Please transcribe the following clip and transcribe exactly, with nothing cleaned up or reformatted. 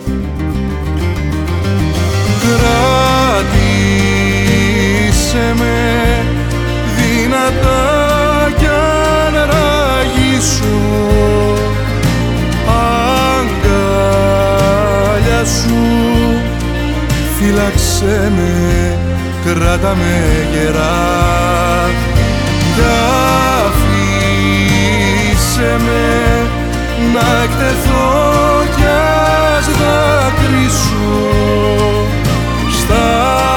Κράτησε με δυνατά κι αν ραγίσω, αγκάλια σου φύλαξε με, κράτα με γερά κι αφήσε με να εκτεθώ